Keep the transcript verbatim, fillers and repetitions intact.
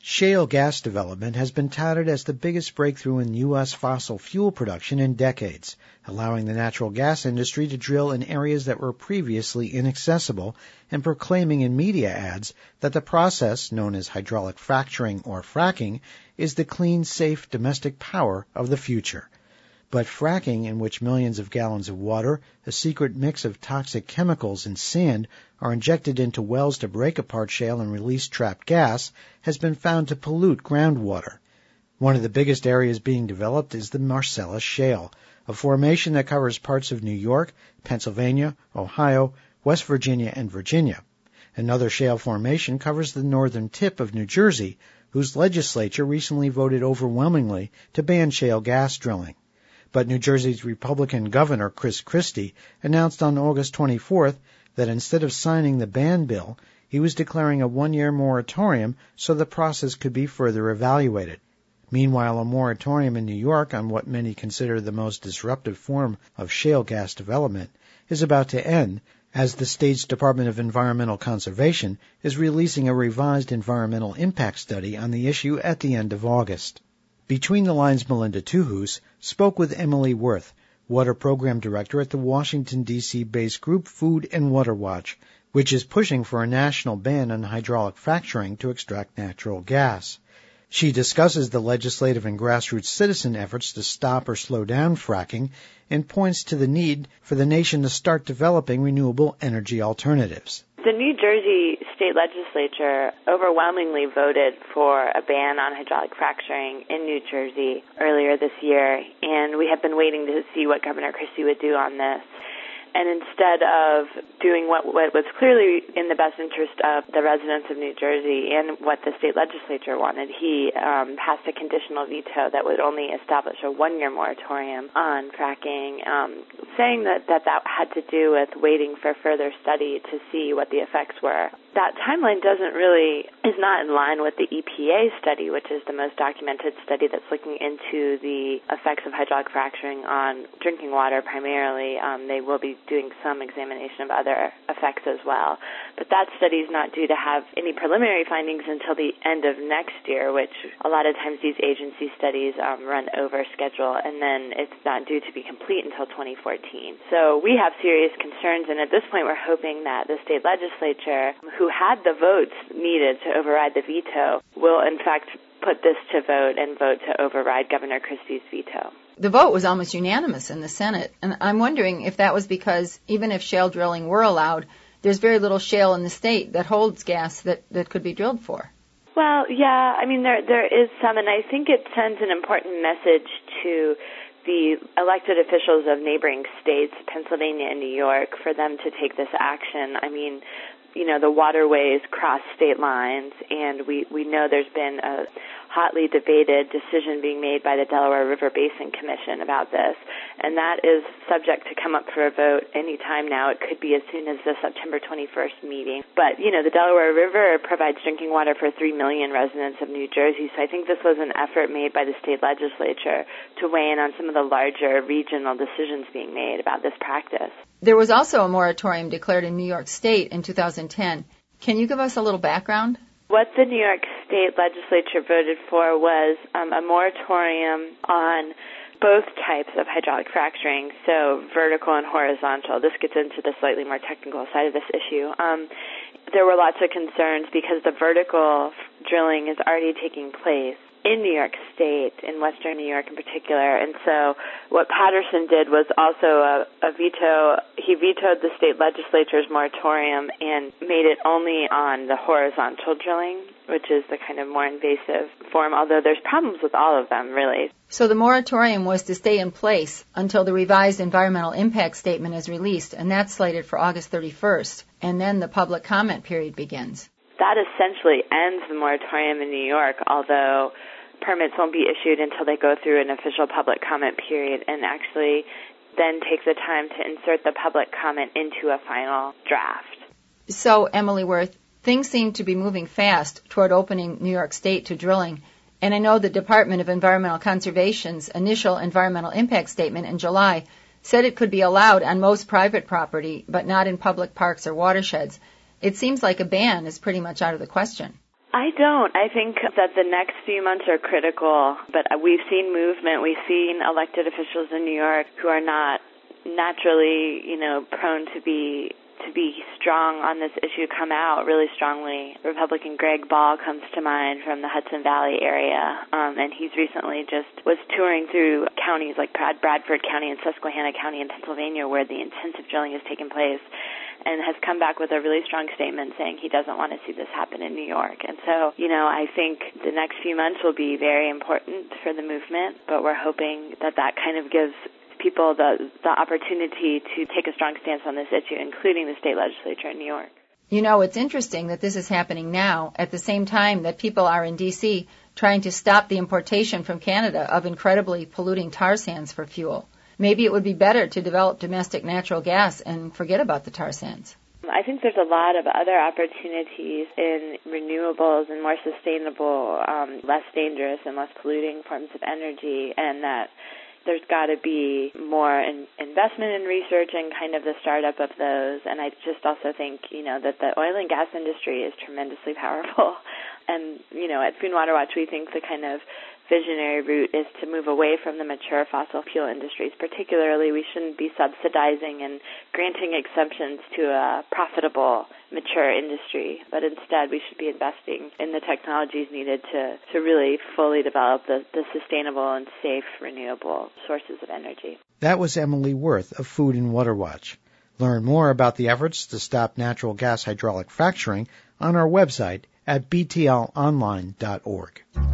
Shale gas development has been touted as the biggest breakthrough in U S fossil fuel production in decades, allowing the natural gas industry to drill in areas that were previously inaccessible and proclaiming in media ads that the process, known as hydraulic fracturing or fracking, is the clean, safe domestic power of the future. But fracking, in which millions of gallons of water, a secret mix of toxic chemicals and sand, are injected into wells to break apart shale and release trapped gas, has been found to pollute groundwater. One of the biggest areas being developed is the Marcellus Shale, a formation that covers parts of New York, Pennsylvania, Ohio, West Virginia, and Virginia. Another shale formation covers the northern tip of New Jersey, whose legislature recently voted overwhelmingly to ban shale gas drilling. But New Jersey's Republican Governor Chris Christie announced on August twenty-fourth that instead of signing the ban bill, he was declaring a one-year moratorium so the process could be further evaluated. Meanwhile, a moratorium in New York on what many consider the most disruptive form of shale gas development is about to end, as the state's Department of Environmental Conservation is releasing a revised environmental impact study on the issue at the end of August. Between the Lines, Melinda Tuhus spoke with Emily Worth, Water Program Director at the Washington, D C-based group Food and Water Watch, which is pushing for a national ban on hydraulic fracturing to extract natural gas. She discusses the legislative and grassroots citizen efforts to stop or slow down fracking and points to the need for the nation to start developing renewable energy alternatives. The New Jersey state legislature overwhelmingly voted for a ban on hydraulic fracturing in New Jersey earlier this year, and we have been waiting to see what Governor Christie would do on this. And instead of doing what, what was clearly in the best interest of the residents of New Jersey and what the state legislature wanted, he um, passed a conditional veto that would only establish a one-year moratorium on fracking, um, saying that, that that had to do with waiting for further study to see what the effects were. That timeline doesn't really, is not in line with the E P A study, which is the most documented study that's looking into the effects of hydraulic fracturing on drinking water primarily. Um, they will be doing some examination of other effects as well. But that study is not due to have any preliminary findings until the end of next year, which a lot of times these agency studies um, run over schedule, and then it's not due to be complete until twenty fourteen. So we have serious concerns, and at this point we're hoping that the state legislature, who had the votes needed to override the veto, will in fact put this to vote and vote to override Governor Christie's veto. The vote was almost unanimous in the Senate, and I'm wondering if that was because even if shale drilling were allowed, there's very little shale in the state that holds gas that, that could be drilled for. Well, yeah, I mean, there there is some, and I think it sends an important message to the elected officials of neighboring states, Pennsylvania and New York, for them to take this action. I mean, you know, the waterways cross state lines, and we, we know there's been a hotly debated decision being made by the Delaware River Basin Commission about this, and that is subject to come up for a vote any time now. It could be as soon as the September twenty-first meeting. But, you know, the Delaware River provides drinking water for three million residents of New Jersey, so I think this was an effort made by the state legislature to weigh in on some of the larger regional decisions being made about this practice. There was also a moratorium declared in New York State in two thousand ten. Can you give us a little background? What the New York State legislature voted for was um, a moratorium on both types of hydraulic fracturing, so vertical and horizontal. This gets into the slightly more technical side of this issue. Um, there were lots of concerns because the vertical drilling is already taking place in New York State, in western New York in particular. And so what Patterson did was also a, a veto. He vetoed the state legislature's moratorium and made it only on the horizontal drilling, which is the kind of more invasive form, although there's problems with all of them, really. So the moratorium was to stay in place until the revised environmental impact statement is released, and that's slated for August thirty-first, and then the public comment period begins. That essentially ends the moratorium in New York, although permits won't be issued until they go through an official public comment period and actually then take the time to insert the public comment into a final draft. So, Emily Worth, things seem to be moving fast toward opening New York State to drilling, and I know the Department of Environmental Conservation's initial environmental impact statement in July said it could be allowed on most private property, but not in public parks or watersheds. It seems like a ban is pretty much out of the question. I don't. I think that the next few months are critical, but we've seen movement. We've seen elected officials in New York who are not naturally, you know, prone to be to be strong on this issue come out really strongly. Republican Greg Ball comes to mind from the Hudson Valley area, um, and he's recently just was touring through counties like Brad- Bradford County and Susquehanna County in Pennsylvania where the intensive drilling has taken place, and has come back with a really strong statement saying he doesn't want to see this happen in New York. And so, you know, I think the next few months will be very important for the movement, but we're hoping that that kind of gives people the, the opportunity to take a strong stance on this issue, including the state legislature in New York. You know, it's interesting that this is happening now at the same time that people are in D C trying to stop the importation from Canada of incredibly polluting tar sands for fuel. Maybe it would be better to develop domestic natural gas and forget about the tar sands. I think there's a lot of other opportunities in renewables and more sustainable, um, less dangerous and less polluting forms of energy, and that there's got to be more in investment in research and kind of the startup of those. And I just also think, you know, that the oil and gas industry is tremendously powerful. And, you know, at Food and Water Watch, we think the kind of visionary route is to move away from the mature fossil fuel industries. Particularly, we shouldn't be subsidizing and granting exemptions to a profitable, mature industry, but instead we should be investing in the technologies needed to, to really fully develop the, the sustainable and safe, renewable sources of energy. That was Emily Worth of Food and Water Watch. Learn more about the efforts to stop natural gas hydraulic fracturing on our website at b t l online dot org.